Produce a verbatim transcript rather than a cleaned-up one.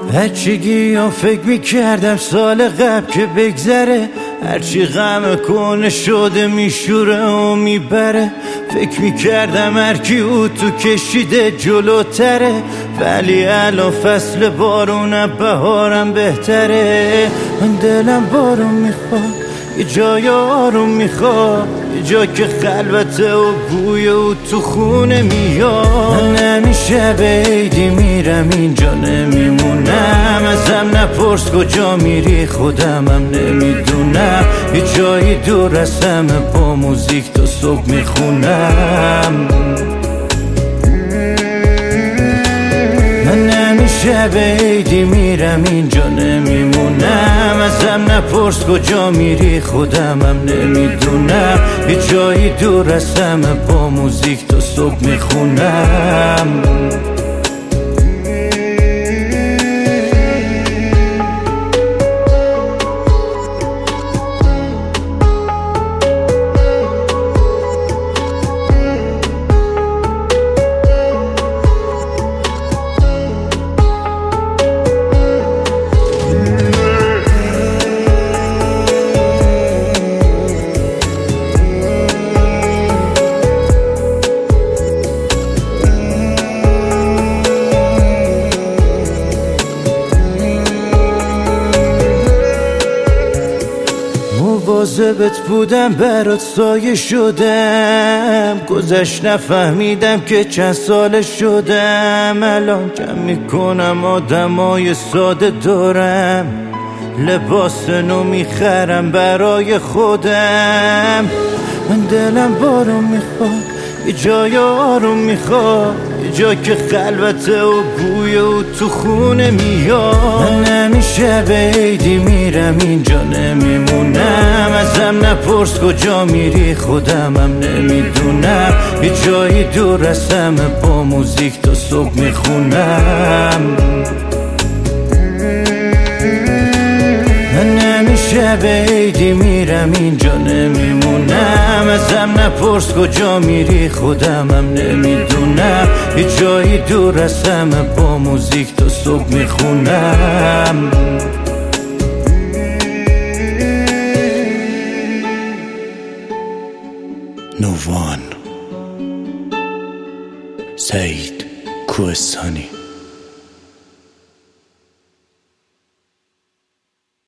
هرچی یا فکر میکردم سال قبل که بگذره، هرچی غم کنه شده میشوره و میبره. فکر میکردم هرکی او تو کشیده جلوتره، ولی الان فصل بارونم بهارم بهتره. من دلم بارون میخواد، یه جای آروم میخواد، یه جا که خلوته و بوی او تو خونه میاد. من همیشه به عیدی میرم اینجا نمیمونم، ازم نپرس کجا میری خودمم نمیدونم. یه جایی دور از همه با موزیک تا صبح میخونم. من همیشه به عیدی میرم اینجا نمیمونم، ازم نپرس کجا میری خودمم نمیدونم. یه جایی دور از همه با موزیک تا صبح میخونم. مواظبت بودم برات سایه شدم، گذشت نفهمیدم که چند سال شدم. الان جمع میکنم آدمای ساده دارم، لباس نو میخرم برای خودم. من دلم بارون میخواد، یه جای آروم میخواد، یه جا که خلوته و بوی او تو خونه میاد. من همیشه به عیدی میرم اینجا نمیمونم، ازم نپرس کجا میری خودمم نمیدونم. یه جایی دور از همه با موزیک تا صبح میخونم. من همیشه به عیدی میرم اینجا نمیمونم، ازم نپرس کجا میری خودمم نمیدونم. یه جایی دور از همه با موزیک تا صبح میخونم. نووان، سعید کوهستانی.